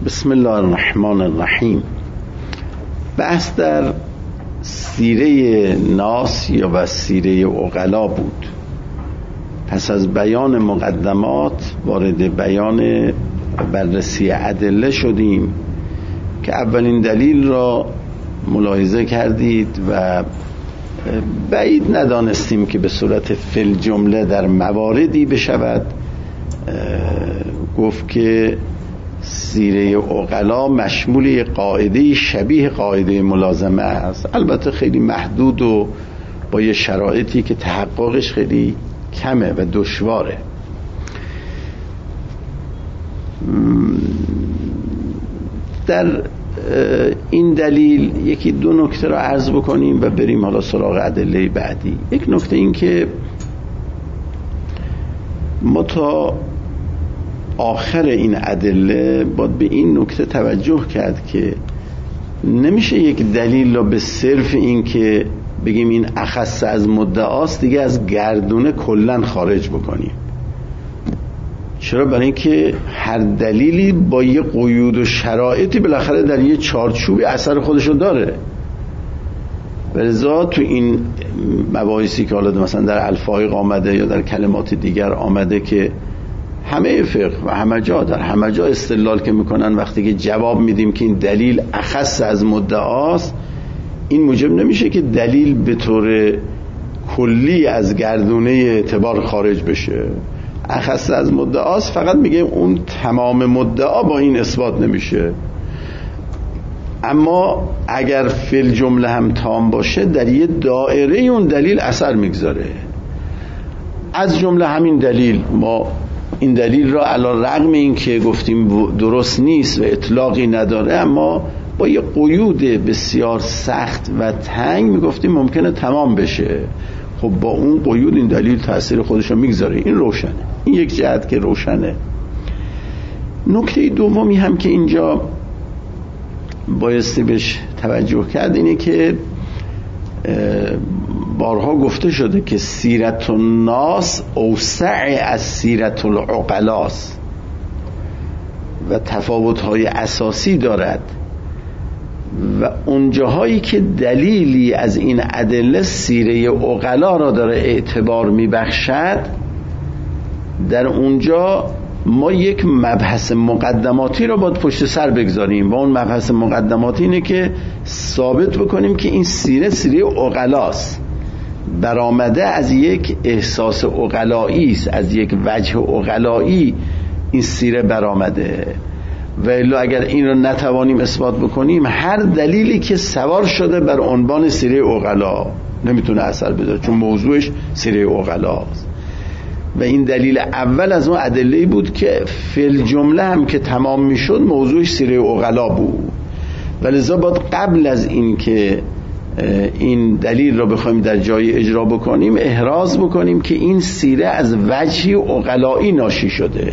بسم الله الرحمن الرحیم. بحث در سیره ناس یا و سیره عقلا بود. پس از بیان مقدمات وارد بیان بررسی ادله شدیم که اولین دلیل را ملاحظه کردید و بعید ندانستیم که به صورت فی جمله در مواردی بشود گفت که سیره عقلا مشمول قاعده شبیه قاعده ملازمه است، البته خیلی محدود و با یه شرایطی که تحققش خیلی کمه و دشواره. در این دلیل یکی دو نکته را عرض بکنیم و بریم حالا سراغ ادله بعدی. یک نکته این که ما تا آخر این ادله باید به این نکته توجه کرد که نمیشه یک دلیل را به صرف این که بگیم این اخص از مدعاست دیگه از گردونه کلن خارج بکنیم. چرا؟ برای اینکه هر دلیلی با یه قیود و شرایطی بالاخره در یه چارچوبی اثر خودشو داره. ولذا تو این مباحثی که حالا مثلا در الفایق آمده یا در کلمات دیگر آمده که همه فقه و همه جا در همه جا استدلال که میکنن وقتی که جواب میدیم که این دلیل اخص از مدعاست، این موجب نمیشه که دلیل به طور کلی از گردونه اعتبار خارج بشه. اخص از مدعاست فقط میگه اون تمام مدعا با این اثبات نمیشه، اما اگر فی الجمله هم تام باشه در یه دائره اون دلیل اثر میگذاره. از جمله همین دلیل ما این دلیل را علی رغم این که گفتیم درست نیست و اطلاقی نداره، اما با یه قیود بسیار سخت و تنگ میگفتیم ممکنه تمام بشه. خب با اون قیود این دلیل تأثیر خودش رو میگذاره. این روشنه، این یک جهت که روشنه. نکته دومی هم که اینجا بایستی بهش توجه کرد اینه که بارها گفته شده که سیرت الناس اوسع از سیرت العقلاست و تفاوت‌های اساسی دارد و اونجاهایی که دلیلی از این ادله سیره عقلا را داره اعتبار میبخشد، در اونجا ما یک مبحث مقدماتی را باید پشت سر بگذاریم و اون مبحث مقدماتی اینه که ثابت بکنیم که این سیره عقلاست، برآمده از یک احساس عقلایی است، از یک وجه عقلایی این سیره برآمده. و الا اگر این رو نتوانیم اثبات بکنیم هر دلیلی که سوار شده بر عنوان سیره عقلا نمیتونه اثر بده، چون موضوعش سیره عقلاست. و این دلیل اول از اون ادله‌ای بود که فی الجمله هم که تمام میشد موضوعش سیره عقلا بود. ولذا باید قبل از این که این دلیل را بخوایم در جای اجرا بکنیم احراز بکنیم که این سیره از وجهی عقلایی ناشی شده.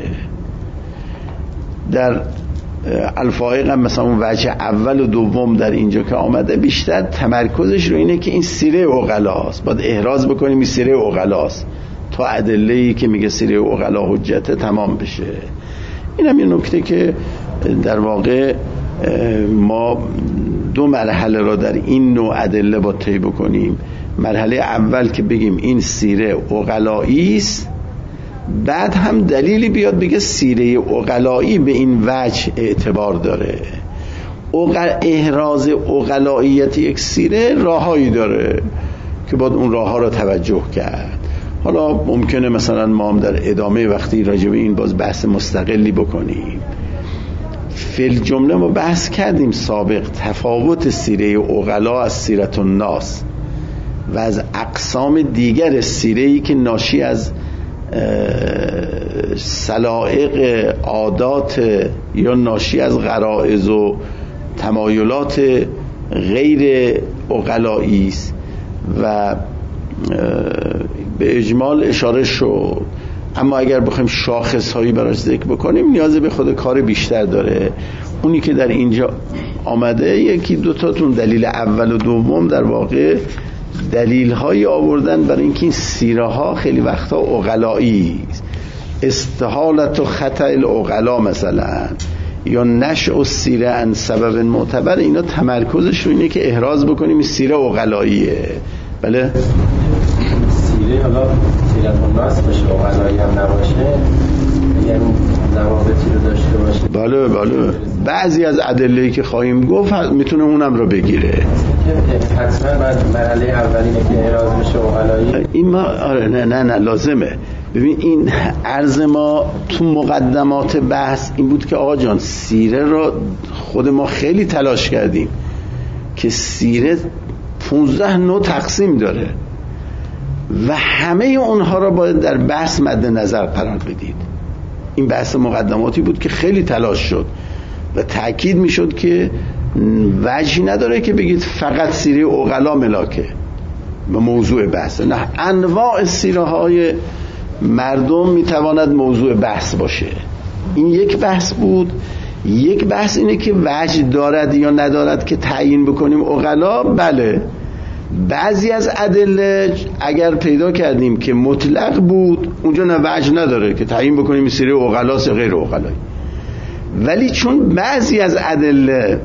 در الفائق هم مثلا اون وجه اول و دوم در اینجا که آمده بیشتر تمرکزش رو اینه که این سیره عقلاست، باید احراز بکنیم این سیره عقلاست تا ادله‌ای که میگه سیره عقلا حجته تمام بشه. این هم یه نکته که در واقع ما دو مرحله را در این نوع ادله باید طی بکنیم. مرحله اول که بگیم این سیره عقلایی است، بعد هم دلیلی بیاد بگه سیره عقلایی به این وجه اعتبار داره. احراز عقلاییت یک سیره راههایی داره که باید اون راهها را توجه کرد. حالا ممکنه مثلا ما هم در ادامه وقتی راجع به این باز بحث مستقلی بکنیم. فی الجمله ما بحث کردیم سابق تفاوت سیره عقلا از سیرت الناس و از اقسام دیگر سیره‌ای که ناشی از سلائق عادات یا ناشی از غرائز و تمایلات غیر عقلایی است و به اجمال اشاره شد. اما اگر بخوایم شاخص هایی براش ذکر بکنیم نیاز به خود کار بیشتر داره. اونی که در اینجا آمده یکی دوتاتون دلیل اول و دوم در واقع دلیل هایی آوردن برای اینکه این سیره ها خیلی وقتا عقلایی است. استحالت و خطا العقلا مثلا یا نشأ السیره عن سبب معتبر، اینا تمرکزش رو اینه که احراز بکنیم سیره عقلاییه. بله سیره حالا سیرت الناس باشه، عقلایی هم نباشه، یعنی ضوابطی رو داشته باشه. بله بله، بعضی از ادله‌ای که خواهیم گفت میتونه اونم رو بگیره. حتما بعد مرحله اولینه که احراز بشه عقلایی این ما آره نه لازمه. ببین این عرض ما تو مقدمات بحث این بود که آقا جان سیره رو خود ما خیلی تلاش کردیم که سیره 15 نوع تقسیم داره و همه اونها رو باید در بحث مد نظر قرار بدید. این بحث مقدماتی بود که خیلی تلاش شد و تأکید می شد که وجهی نداره که بگید فقط سیره عقلا ملاکه به موضوع بحث، نه، انواع سیره های مردم می تواند موضوع بحث باشه. این یک بحث بود. یک بحث اینه که وجه دارد یا ندارد که تعیین بکنیم عقلا. بله بعضی از ادله اگر پیدا کردیم که مطلق بود اونجا نه وجه نداره که تعیین بکنیم سیره عقلاست یا غیر عقلایی، ولی چون بعضی از ادله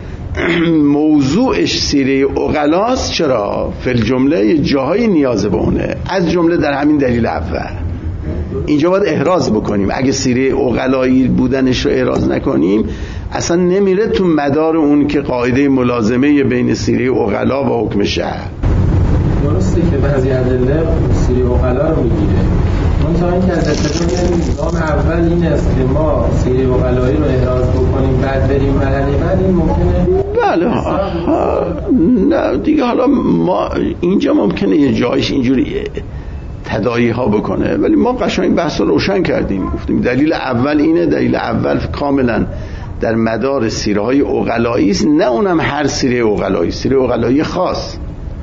موضوعش سیره عقلاست، چرا؟ فی الجمله جاهای نیاز به اونه، از جمله در همین دلیل اول اینجا باید احراز بکنیم. اگه سیره عقلایی بودنش رو احراز نکنیم اصلا نمیره تو مدار اون که قاعده ملازمه بین سیره عقلا و حکم شرع. درسته که بعضی ادله سیره عقلا رو میگیره، منتها این که از ابتدا نظام اول این است که ما سیره عقلایی رو احراز بکنیم بعد بریم مرحله بعد، این ممکنه؟ بله نه دیگه، حالا ما اینجا ممکنه یه جایش اینجوری تداعی ها بکنه، ولی ما قشنگ بحث رو روشن کردیم، گفتیم دلیل اول اینه، دلیل اول کاملا در مدار سیره های عقلایی است، نه اونم هر سیره عقلایی، سیره عقلایی خاص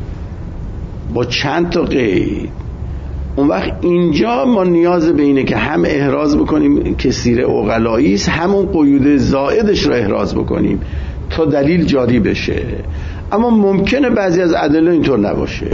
با چند تا قید. اون وقت اینجا ما نیاز به اینه که هم احراز بکنیم که سیره عقلایی است، همون قیود زائدش رو احراز بکنیم تا دلیل جاری بشه. اما ممکنه بعضی از ادله اینطور نباشه.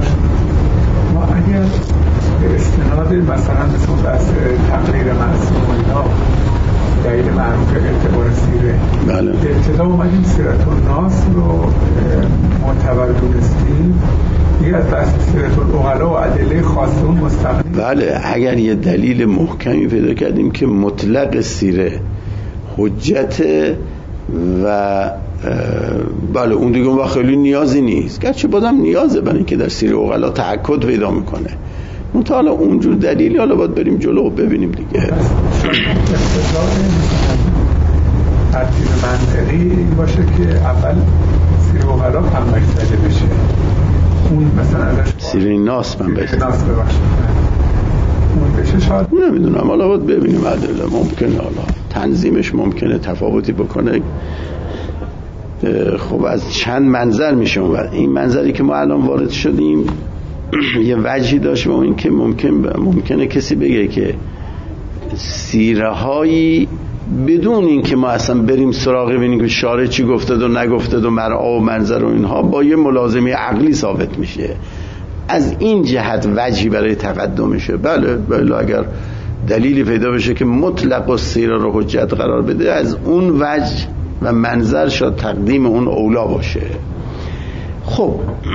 ما اگر به استناد مثلا مثل بحث تقریر معصوم اینا دلیل معروف اعتبار سیره، بله ابتدا اومدیم سیرت الناس رو معتبر دونستیم، دیگه از بحث سیرت العقلا و ادله خاصه اون مستقیم. بله اگر یه دلیل محکمی پیدا کردیم که مطلق سیره حجت و بله اون دیگه اون خیلی نیازی نیست، گرچه بازم نیازه برای اینکه در سیره عقلا تأکد پیدا میکنه، منتها حالا اونجور دلیلی حالا باید بریم جلو و ببینیم دیگه. ترتیب منطقی این باشه که اول سیره عقلا پنبش زده بشه، اون مثلا ازش سیره ناس من بشه، ناس ببخشید اون بشه، شاید نمیدونم، حالا باید ببینیم ادله ممکنه حالا تنظیمش ممکنه تفاوتی بکنه. خب از چند منظر میشه و این منظری که ما الان وارد شدیم یه وجهی داشت و این که ممکنه کسی بگه که سیره هایی بدون این که ما اصلا بریم سراغ ببینیم که شارع چی گفتد و نگفتد و مرعا و منظر و اینها با یه ملازمه عقلی ثابت میشه، از این جهت وجهی برای تقدمشه. بله اگر دلیلی پیدا بشه که مطلق السیره رو حجت قرار بده، از اون وجه و منظر شاید تقدیم اون اولا باشه. خب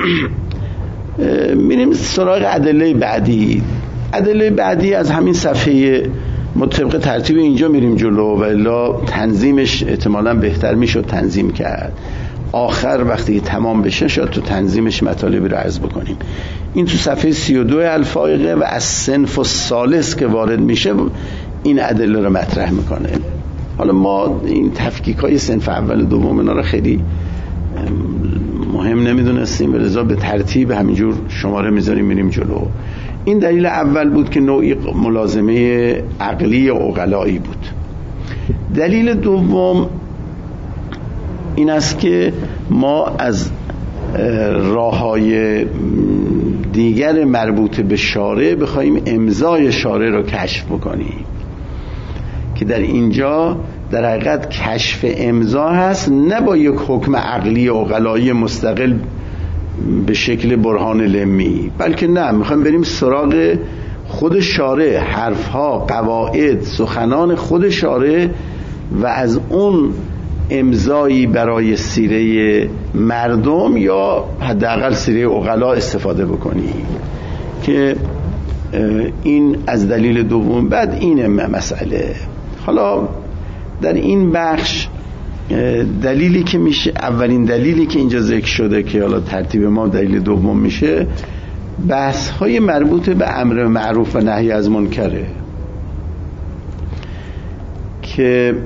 میریم سراغ ادله بعدی. ادله بعدی از همین صفحه مطابق ترتیب اینجا میریم جلو و الا تنظیمش احتمالاً بهتر میشد تنظیم کرد. آخر وقتی تمام بشه شاید تو تنظیمش مطالبی رو عرض بکنیم. این تو صفحه 32 الفائقه و از صنف الثالث که وارد میشه این ادله رو مطرح میکنه. حالا ما این تفکیک‌های صنف اول دوم اینا رو خیلی مهم نمیدونستیم و لذا به ترتیب همینجور شماره میذاریم میریم جلو. این دلیل اول بود که نوعی ملازمه عقلی عقلایی بود. دلیل دوم این است که ما از راه‌های دیگر مربوط به شارع بخوایم امضای شارع رو کشف بکنیم که در اینجا در حقیقت کشف امضا هست، نه با یک حکم عقلی عقلایی مستقل به شکل برهان لمی، بلکه نه، میخوایم بریم سراغ خود شارع، حرفها، قواعد، سخنان خود شارع و از اون امضایی برای سیره مردم یا حداقل سیره عقلا استفاده بکنی، که این از دلیل دوم. بعد این مسئله، حالا در این بخش دلیلی که میشه، اولین دلیلی که اینجا ذکر شده که حالا ترتیب ما دلیل دوم میشه، بحث های مربوط به امر معروف و نهی از منکره که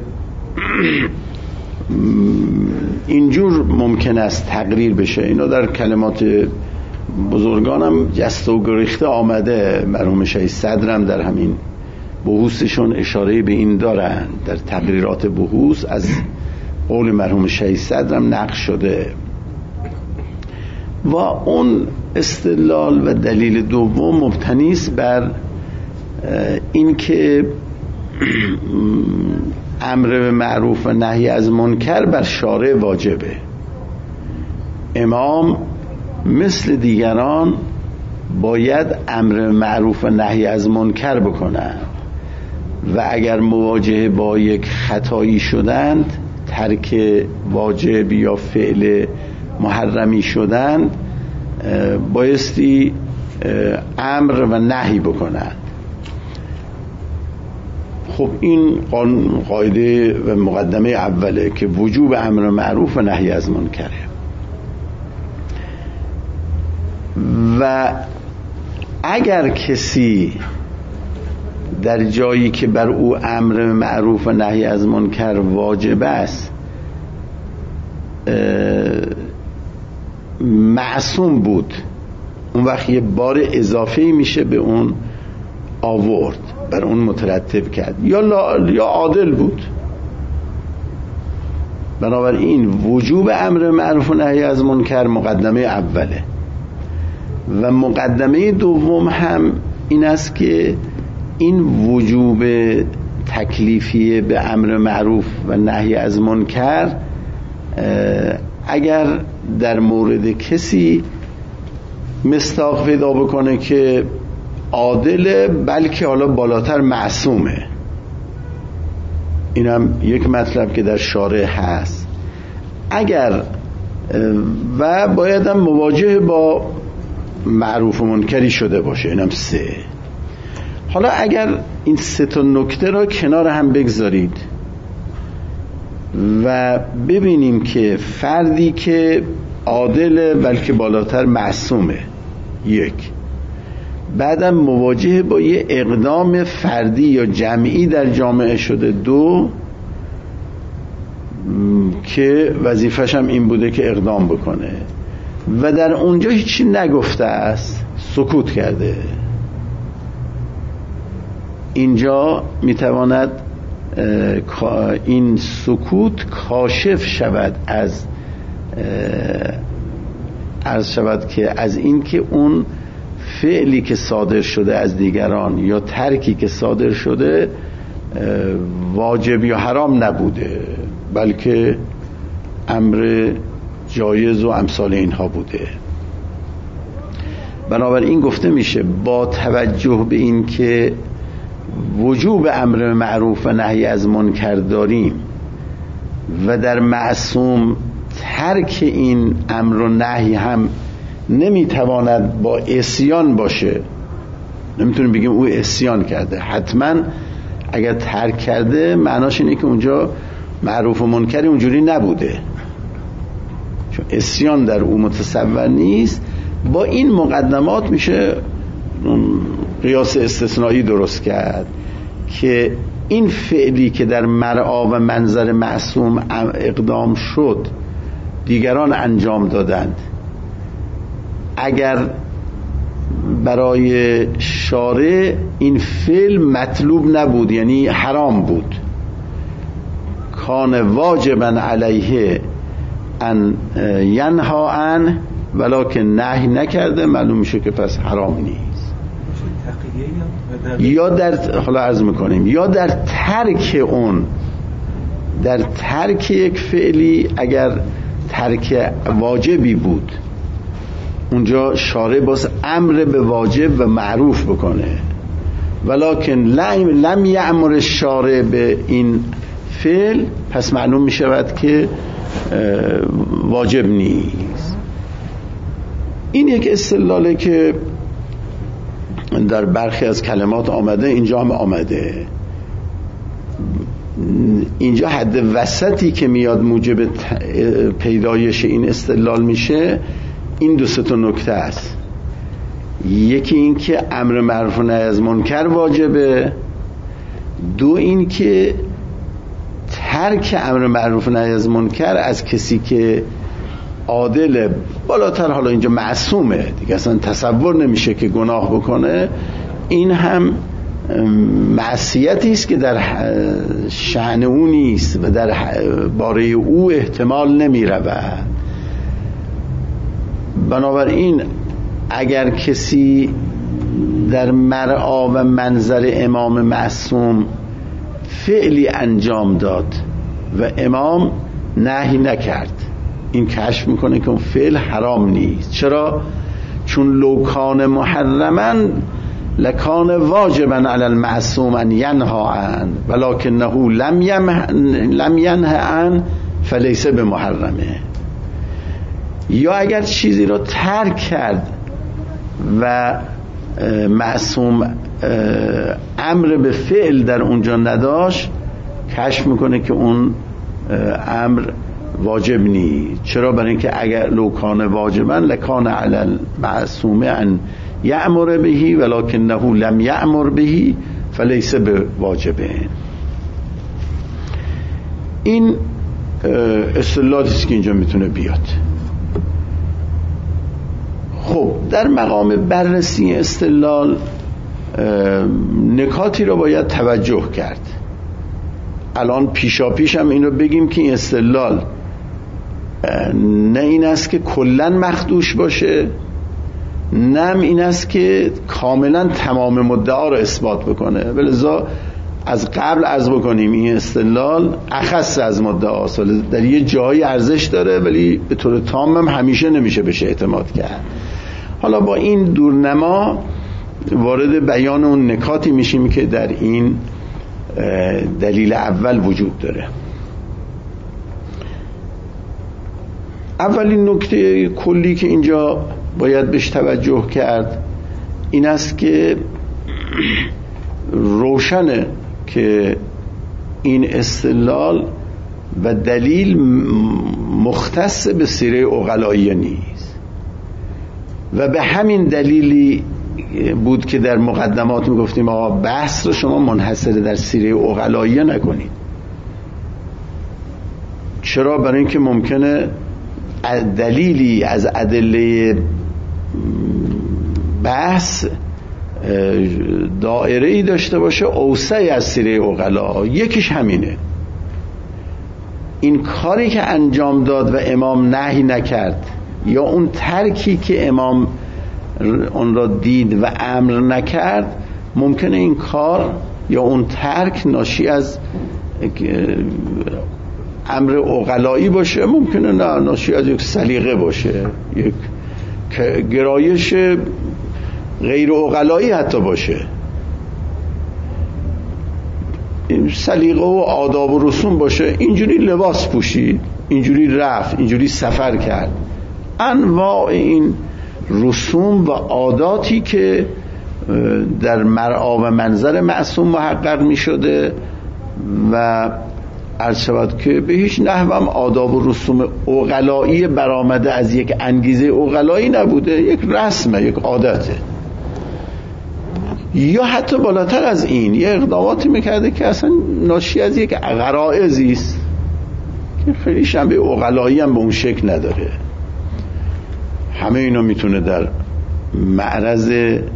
اینجور ممکن است تقریر بشه. اینا در کلمات بزرگانم جست و گریخته آمده. مرحوم شیخ صدرم در همین بحوثشون اشاره به این دارن، در تقریرات بحوث از قول مرحوم شیخ صدرم نقل شده. و اون استدلال و دلیل دوم مبتنی است بر این که امر به معروف و نهی از منکر بر شارع واجبه. امام مثل دیگران باید امر معروف و نهی از منکر بکنن و اگر مواجه با یک خطایی شدند، ترک واجب یا فعل محرمی شدند، بایستی امر و نهی بکنند. خب این قاعده و مقدمه اوله که وجوب امر معروف و نهی از منکره. و اگر کسی در جایی که بر او امر معروف و نهی از منکر واجب است معصوم بود، اون وقت یه بار اضافه میشه به اون آورد، بر اون مترتب کرد، یا عادل بود. بنابراین وجوب امر معروف و نهی از منکر مقدمه اوله. و مقدمه دوم هم این است که این وجوب تکلیفی به امر معروف و نهی از منکر اگر در مورد کسی مصداق پیدا بکنه که عادله، بلکه حالا بالاتر معصومه، اینم یک مطلب که در شارع هست. اگر و باید هم مواجه با معروف و منکری شده باشه، اینم 3. حالا اگر این 3 تا نکته را کنار هم بگذارید و ببینیم که فردی که عادله بلکه بالاتر معصومه، 1، بعدم مواجه با یه اقدام فردی یا جمعی در جامعه شده، 2، که وظیفش هم این بوده که اقدام بکنه و در اونجا هیچی نگفته است، سکوت کرده، اینجا میتواند این سکوت کاشف شود از عرض شود که از این که اون فعلی که صادر شده از دیگران یا ترکی که صادر شده واجب یا حرام نبوده، بلکه امر جایز و امثال اینها بوده. بنابراین گفته میشه با توجه به این که وجوب امر معروف و نهی از منکر داریم و در معصوم ترک این امر و نهی هم نمیتواند با عصیان باشه، نمیتونیم بگیم او عصیان کرده، حتما اگر ترک کرده معناش اینه که اونجا معروف و منکری اونجوری نبوده، چون عصیان در او متصور نیست. با این مقدمات میشه قیاس استثنایی درست کرد که این فعلی که در مرعا و منظر معصوم اقدام شد، دیگران انجام دادند، اگر برای شارع این فعل مطلوب نبود، یعنی حرام بود، کان واجبا علیه ان ینها عن ولکن نهی نکرده، معلوم میشه که پس حرام نیست. یا در حالا عرض میکنیم یا در ترک اون، در ترک یک فعلی اگر ترک واجبی بود، اونجا شارع باز امر به واجب و معروف بکنه، ولکن لم یأمر الشارع به این فعل، پس معلوم می شود که واجب نیست. این یک استدلاله که در برخی از کلمات آمده، اینجا هم آمده. اینجا حد وسطی که میاد موجب پیدایش این استدلال میشه این دو سه تا نکته است. یکی این که امر معروف و نهی از منکر واجبه، دو این که ترک امر معروف و نهی از منکر از کسی که عادل بالاتر، حالا اینجا معصومه دیگه، اصلا تصور نمیشه که گناه بکنه، این هم معصیتی است که در شأن او نیست و در باره او احتمال نمی رود. بنابراین اگر کسی در مرعا و منظر امام معصوم فعلی انجام داد و امام نهی نکرد، این کشف میکنه که اون فعل حرام نیست. چرا؟ چون لو کان محرما لکان واجبا علی المعصوم ان ینهی عنه ولکنه لم ینه عنه فلیس بمحرمه. یا اگر چیزی رو ترک کرد و معصوم امر به فعل در اونجا نداشت، کشف میکنه که اون امر واجب نیست. چرا؟ برای اینکه اگر لو کان واجبا لکان علی المعصوم ان یأمر بهی ولکنه لم یأمر بهی فلیس بواجبه. این استدلالی است که اینجا میتونه بیاد. خب در مقام بررسی استدلال نکاتی رو باید توجه کرد. الان پیشا پیش هم این رو بگیم که این استدلال نه این است که کلن مخدوش باشه، نه این است که کاملا تمام مدعا رو اثبات بکنه. ولذا از قبل عرض بکنیم این استدلال اخص از مدعاست، در یه جایی ارزش داره ولی به طور تام هم همیشه نمیشه بهش اعتماد کرد. حالا با این دورنما وارد بیان اون نکاتی میشیم که در این دلیل اول وجود داره. اولین نکته کلی که اینجا باید بهش توجه کرد این است که روشنه که این استدلال و دلیل مختص به سیره عقلایی نیست و به همین دلیلی بود که در مقدمات میگفتیم آقا بحث رو شما منحصر در سیره عقلایی نکنید. چرا؟ برای اینکه ممکنه دلیلی از ادله بحث دائره‌ای داشته باشه اوسع از سیره عقلا. یکیش همینه، این کاری که انجام داد و امام نهی نکرد یا اون ترکی که امام اون را دید و امر نکرد، ممکنه این کار یا اون ترک ناشی از امر عقلایی باشه، ممکنه نه ناشی از یک سلیقه باشه، یک گرایش غیر عقلایی حتی باشه. این سلیقه و آداب و رسوم باشه، اینجوری لباس پوشید، اینجوری رفت، اینجوری سفر کرد. انواع این رسوم و عاداتی که در مرعا و منظر معصوم محقق می شده و عرض شود که به هیچ نحو هم آداب و رسوم عقلایی برآمده از یک انگیزه عقلایی نبوده، یک رسمه، یک عادته. یا حتی بالاتر از این یه اقداماتی میکرده که اصلا ناشی از یک غرائزی است که خیلی شنبه عقلایی هم به اون شکل نداره. همه اینا میتونه در معرض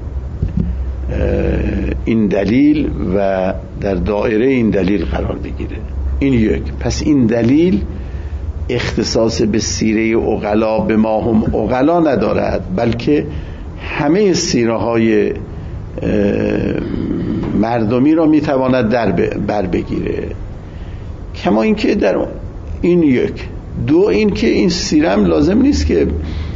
این دلیل و در دایره این دلیل قرار بگیره. این یک. پس این دلیل اختصاص به سیره عقلا به ما هم عقلا ندارد، بلکه همه سیره های مردمی را میتواند بر بگیره. کما اینکه در این یک. دو، این که این سیرم لازم نیست که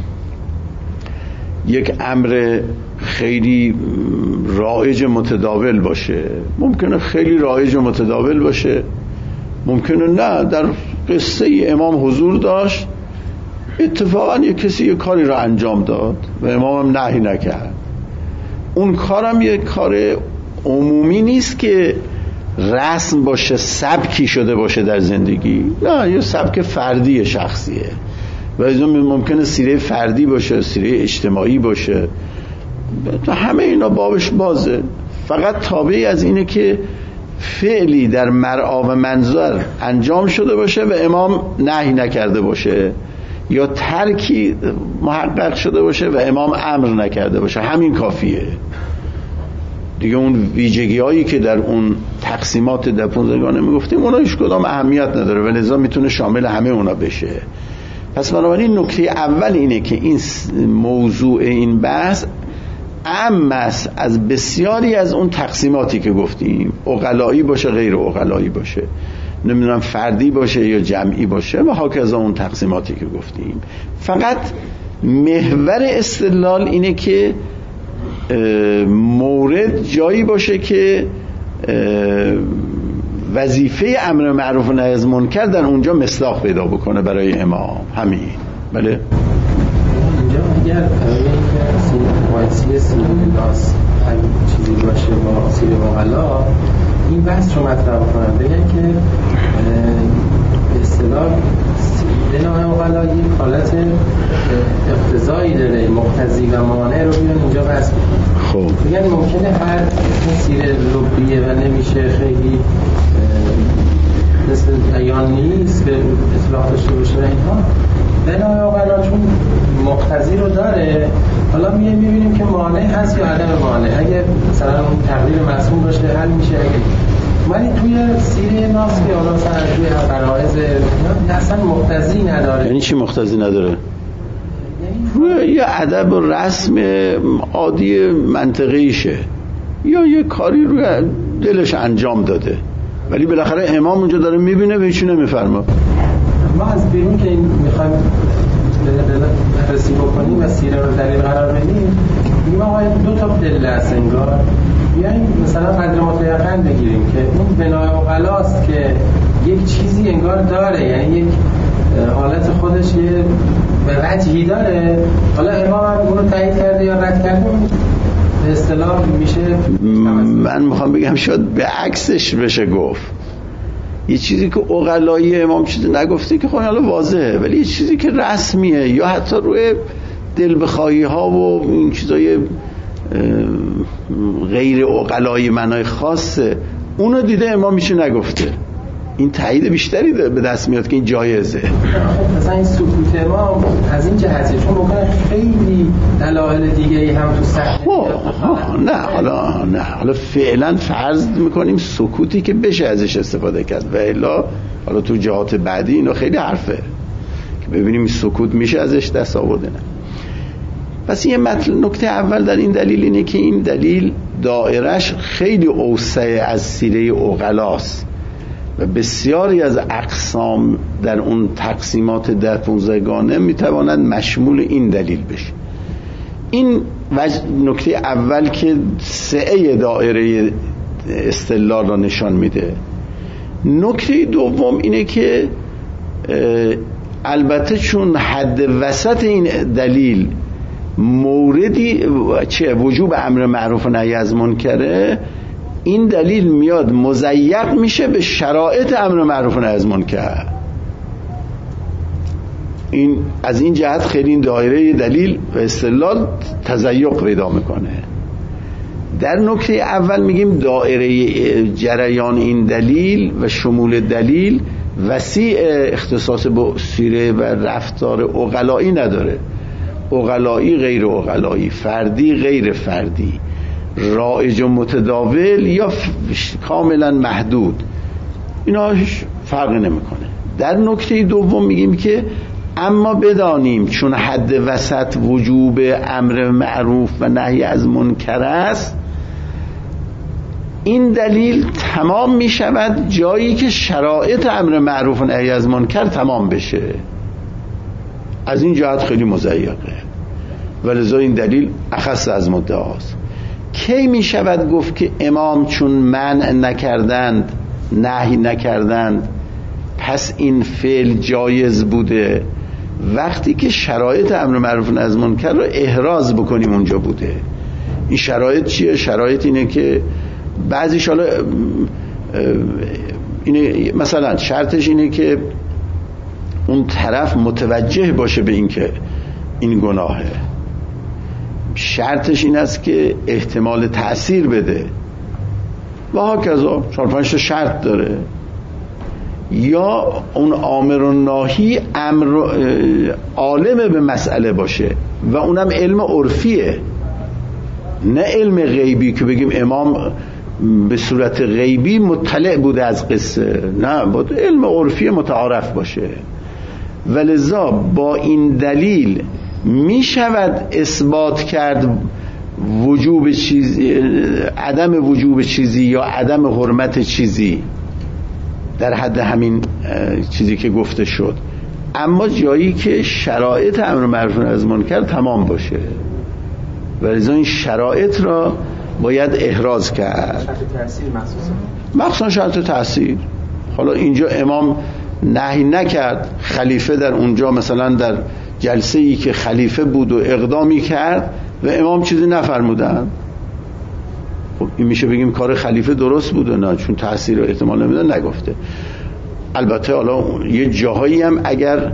یک امر خیلی رایج متداول باشه، ممکنه خیلی رایج و متداول باشه ممکنه نه در قصه امام حضور داشت، اتفاقا یه کسی یه کاری رو انجام داد و امام هم نهی نکرد. اون کارم یه کار عمومی نیست که رسم باشه، سبکی شده باشه در زندگی، نه، یه سبک فردی شخصیه و از اون ممکنه سیره فردی باشه، سیره اجتماعی باشه، همه اینا بابش بازه. فقط تابعی از اینه که فعلی در مرعا و منظر انجام شده باشه و امام نهی نکرده باشه، یا ترکی محقق شده باشه و امام امر نکرده باشه، همین کافیه دیگه. اون ویژگی هایی که در اون تقسیمات در 15گانه میگفتیم اونا هیچ کدام اهمیت نداره و لذا میتونه شامل همه اونا بشه. پس بنابراین نکته اول اینه که این موضوع این بحث عام است از بسیاری از اون تقسیماتی که گفتیم، عقلایی باشه غیر عقلایی باشه، نمیدونم فردی باشه یا جمعی باشه و هاکذا اون تقسیماتی که گفتیم. فقط محور استدلال اینه که مورد جایی باشه که وظیفه امر معروف و نهی از منکر در اونجا مصداق پیدا بکنه برای امام. همین. بله. اینجا اگر وایسی سیراس چیزی باشه با سیر مغلا، این بحث رو مطرح کنم، بگن که به اصطلاح بنای مغلا یک حالت اقتضایی داره، مقتضی و مانع رو بیان اینجا بحث کنم. خب بگن ممکنه هر سیر لبیه و نمیشه خیلی مثل عیان نیست که اطلاق داشته باشه اینها، بنای مغلا چون مقتضی رو داره، حالا میبینیم که مانع هست یا عدم مانع. اگه مثلا اون تقدیر معصوم باشه حل میشه، ولی توی سیره ناس که حالا مثلا توی فرائض اصلا مقتضی نداره. یعنی چی مقتضی نداره؟ روی یه ادب و رسم عادی منطقیشه یا یه کاری روی دلش انجام داده، ولی بالاخره امام اونجا داره میبینه و هیچی نمیفرما. ما از بیرون که میخوایم بررسی بکنیم و سیره رو دلیل قرار بدیم، میگیم آقا دو تا دلیل هست انگار، بیاییم مثلا قدر متیقن بگیریم که اون بنای عقلاست که یک چیزی انگار داره، یعنی یک حالت خودش یه وجهی داره، حالا امام هم اون رو تایید کرده یا رد کرده، به اصطلاح میشه. من میخوام بگم شاید به عکسش بشه گفت، یه چیزی که عقلایی امام چیزی نگفته که خب حالا واضحه، ولی یه چیزی که رسمیه یا حتی روی دل بخواهی ها و این چیزای غیر عقلایی معنای خاصه، اونو دیده امام میشه نگفته، این تایید بیشتری به دست میاد که این جایزه. مثلا این سکوت امام از این جهته چون ممکنه خیلی دلایل دیگه‌ای هم تو صحنه نه حالا فعلا فرض میکنیم سکوتی که بشه ازش استفاده کرد و الا حالا تو جهات بعدی اینو خیلی حرفه که ببینیم این سکوت میشه ازش دست آورده. نه پس یه نکته اول در این دلیل اینه که این دلیل دایرش خیلی اوسع از سیره عقلاست و بسیاری از اقسام در اون تقسیمات در 15گانه میتوانند مشمول این دلیل بشه. این نکته اول که سعه دایره استدلال را نشان میده. نکته دوم اینه که البته چون حد وسط این دلیل موردی چه وجوب امر معروف و نهی از منکره، این دلیل میاد مضیق میشه به شرایط امر معروف و نهی از منکر. این از این جهت خیلی این دایره دلیل و استدلال تضیق پیدا میکنه. در نکته اول میگیم دایره جریان این دلیل و شمول دلیل وسیع، اختصاص به سیره و رفتار عقلایی نداره. عقلایی غیر عقلایی، فردی غیر فردی، رایج و متداول یا کاملا محدود، اینا هیچ فرقی نمیکنه. در نکته دوم میگیم که اما بدانیم چون حد وسط وجوب امر معروف و نهی از منکر است، این دلیل تمام میشود جایی که شرایط امر معروف و نهی از منکر تمام بشه. از این جهت خیلی مضیقه ولذا این دلیل اخص از مدعاست. کی می شود گفت که امام چون منع نکردند، نهی نکردند، پس این فعل جایز بوده وقتی که شرایط امر معروف و نهی از منکر رو احراز بکنیم اونجا بوده. این شرایط چیه؟ شرایط اینه که بعضیش حالا اینه، مثلا شرطش اینه که اون طرف متوجه باشه به این که این گناهه، شرطش این است که احتمال تأثیر بده و هاکذا 4-5 تا شرط داره. یا اون امر و ناهی عالم به مسئله باشه و اونم علم عرفیه، نه علم غیبی که بگیم امام به صورت غیبی مطلع بوده از قصه، نه، باید علم عرفی متعارف باشه. ولذا با این دلیل می شود اثبات کرد وجوب چیزی، عدم وجوب چیزی یا عدم حرمت چیزی در حد همین چیزی که گفته شد، اما جایی که شرایط امر معروف و نهی از منکر تمام باشه. ولذا این شرایط را باید احراز کرد. شرط تأثیر مخصوصا شرط تأثیر. حالا اینجا امام نهی نکرد، خلیفه در اونجا مثلا در جلسه ای که خلیفه بود و اقدامی کرد و امام چیزی نفرمودن، خب این میشه بگیم کار خلیفه درست بود و نه، چون تأثیر رو احتمال نمیده نگفته. البته حالا یه جاهایی هم اگر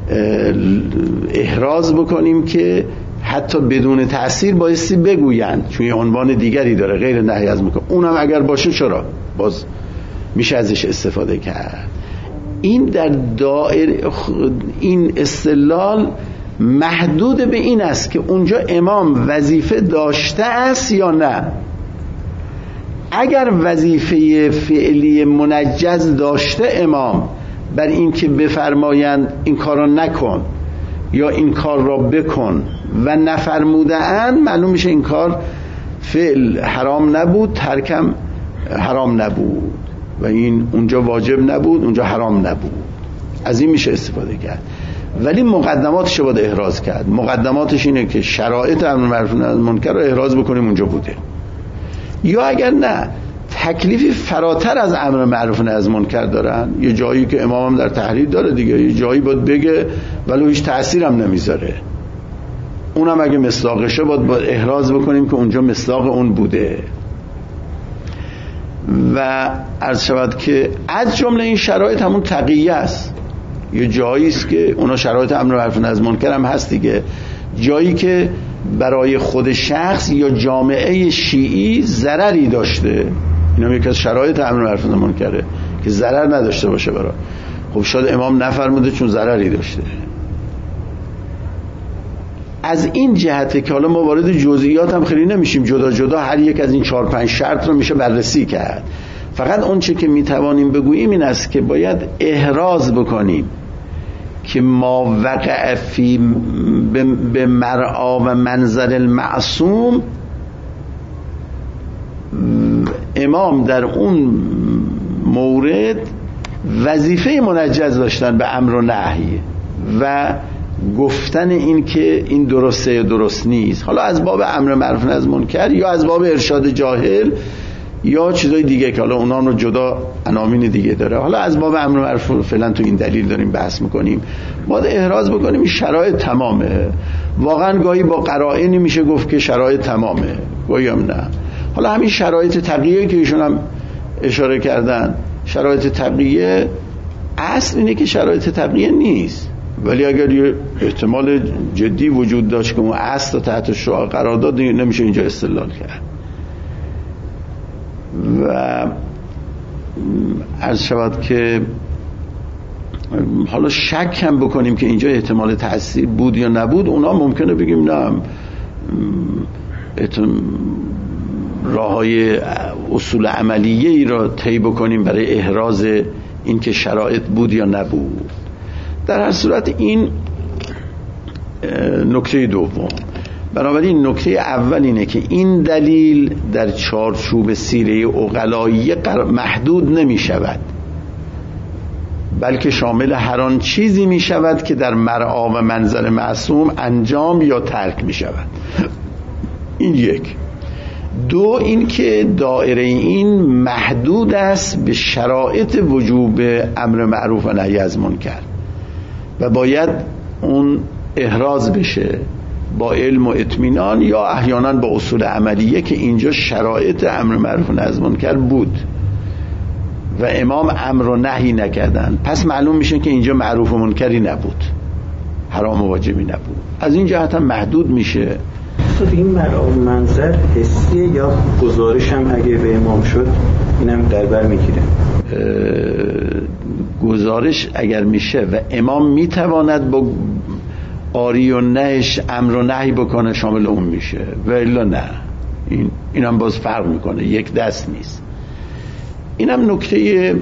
احراز بکنیم که حتی بدون تأثیر بایستی بگویند، چون یه عنوان دیگری داره غیر نهی از منکر، اونم اگر باشه چرا باز میشه ازش استفاده کرد. این در دائره این استدلال محدود به این است که اونجا امام وظیفه داشته است یا نه. اگر وظیفه فعلی منجز داشته امام بر این که بفرمایند این کار را نکن یا این کار را بکن و نفرمودند، معلوم میشه این کار فعل حرام نبود، ترکم حرام نبود و این اونجا واجب نبود، اونجا حرام نبود. از این میشه استفاده کرد. ولی مقدماتش باید احراز کرد. مقدماتش اینه که شرایط امر معروف و نهی از منکر رو احراز بکنیم اونجا بوده. یا اگر نه تکلیفی فراتر از امر معروف و نهی از منکر دارن، یه جایی که امام هم در تحریر داره دیگه، یه جایی باید بگه ولی هیچ تأثیر هم نمیذاره، اونم اگه مصداقشه باید احراز بکنیم که اونجا مصداق اون بوده. و عرض شود که از جمله این شرایط همون تقیه است. یه جایی است که اونا شرایط امر معروف و نهی از منکر هم هست دیگه، جایی که برای خود شخص یا جامعه شیعی ضرری داشته، اینا یکی از شرایط امر معروف و نهی از منکره که ضرر نداشته باشه برای. خب شاید امام نفرموده چون ضرری داشته. از این جهته که حالا ما وارد جزئیات هم خیلی نمیشیم، جدا جدا هر یک از این 4-5 شرط رو میشه بررسی کرد. فقط اون چه که میتوانیم بگوییم این است که باید احراز بکنیم که ما وقع فی به مرعا و منظر المعصوم، امام در اون مورد وظیفه منجز داشتن به امر و نهی و گفتن این که این درسته یا درست نیست، حالا از باب امر معروف و نهی از منکر یا از باب ارشاد جاهل یا چیزای دیگه که حالا اونا رو جدا عناوین دیگه داره. حالا از باب امر معروف فعلا تو این دلیل داریم بحث میکنیم، باید احراز بکنیم این شرایط تمامه. واقعا گاهی با قرائنی میشه گفت که شرایط تمامه، گاهی هم نه. حالا همین شرایط تقیه که ایشون هم اشاره کردن، شرایط تقیه اصل اینه که شرایط تقیه نیست، ولی اگر یه احتمال جدی وجود داشت که اون اصل تحت شعاع قرار داد، نمیشه اینجا استدلال کرد. و عرض شود که حالا شک هم بکنیم که اینجا احتمال تأثیر بود یا نبود، اونا ممکنه بگیم نه، راههای اصول عملیه ای را طی بکنیم برای احراز این که شرایط بود یا نبود. در هر صورت این نکته دوم. بنابراین نکته اول اینه که این دلیل در چارچوب سیره عقلایی محدود نمی شود، بلکه شامل هر آن چیزی می شود که در مرعا و منظر معصوم انجام یا ترک می شود. این یک. دو، این که دایره این محدود است به شرایط وجوب امر معروف و نهی از منکر و باید اون احراز بشه با علم و اطمینان یا احیانا با اصول عملیه که اینجا شرایط امر معروف و نهی از منکر بود و امام امر و نهی نکردن، پس معلوم میشه که اینجا معروف و منکری نبود، حرام و واجبی نبود. از این جهت هم محدود میشه. این منظر حسیه یا گزارش هم اگه به امام شد اینم در بر میگیره؟ گزارش اگر میشه و امام میتواند با آری و نهش امر و نهی بکنه شامل اون میشه و الا نه. این هم باز فرق میکنه، یک دست نیست. این هم نکته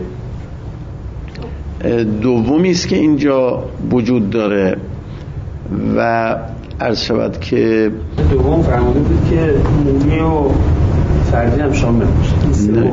دومی است که اینجا وجود داره و عرض شود که دوم فرموده بود که مومی و فردی هم شامل باشه.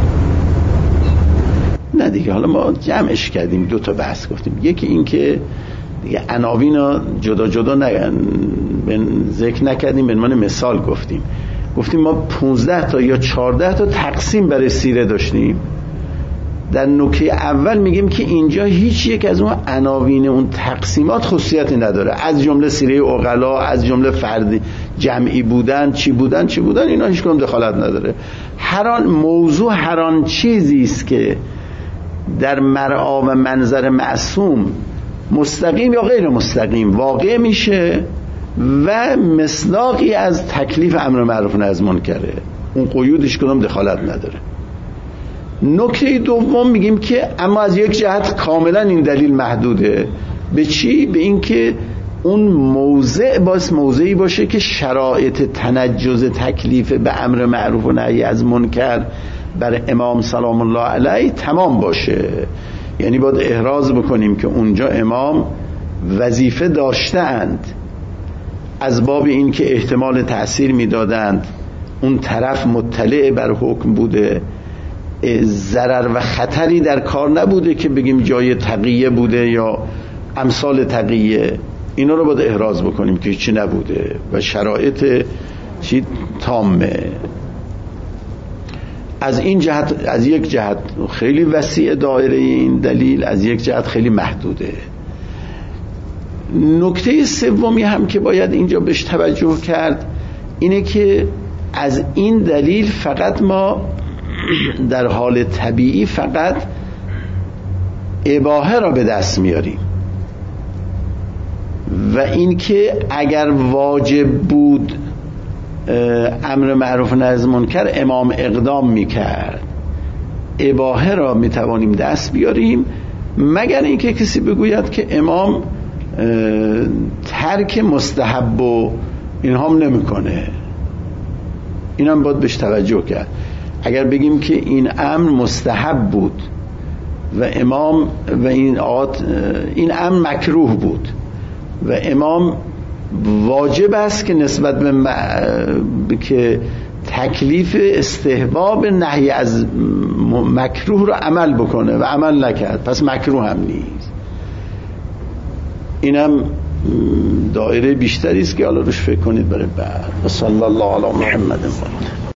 نه دیگه، حالا ما جمعش کردیم، دو تا بحث گفتیم. یکی این که دیگه عناوین ها جدا جدا ذکر نکردیم، به عنوان مثال گفتیم ما 15 تا یا 14 تا تقسیم برای سیره داشتیم. در نکته اول میگیم که اینجا هیچ یک از اون عناوین اون تقسیمات خصوصیتی نداره، از جمله سیره عقلا، از جمله فردی جمعی بودن، چی بودن اینا هیچ کدوم دخالت نداره. هر آن موضوع، هر آن چیزی است که در مرعا و منظر معصوم مستقیم یا غیر مستقیم واقع میشه و مصداقی از تکلیف امر معروف و نهی از منکره، اون قیودش کدوم دخالت نداره. نکته دوم میگیم که اما از یک جهت کاملا این دلیل محدوده. به چی؟ به این که اون موضع موضعی باشه که شرایط تنجز تکلیف به امر معروف و نهی از منکر بر امام سلام الله علیه تمام باشه. یعنی باید احراز بکنیم که اونجا امام وظیفه داشتند از باب این که احتمال تأثیر میدادند، اون طرف مطلع بر حکم بوده، ضرر و خطری در کار نبوده که بگیم جای تقیه بوده یا امثال تقیه، اینا رو باید احراز بکنیم که چی نبوده و شرایط چی تامه. از این جهت، از یک جهت خیلی وسیع دایره این دلیل، از یک جهت خیلی محدوده. نکته سومی هم که باید اینجا بهش توجه کرد اینه که از این دلیل فقط ما در حال طبیعی فقط اباحه را به دست میاریم و این که اگر واجب بود امر معروف و نهی از منکر امام اقدام میکرد، اباحه را میتوانیم دست بیاریم مگر اینکه کسی بگوید که امام ترک مستحب و این هم نمیکنه. این هم باید بهش توجه کرد. اگر بگیم که این امر مستحب بود و امام و این امر مکروه بود و امام واجب است که نسبت به که تکلیف استحباب نهی از مکروه رو عمل بکنه و عمل نکرد، پس مکروه هم نیست. اینم دایره بیشتری است که حالا روش فکر کنید برای بعد. صلی الله علی محمد.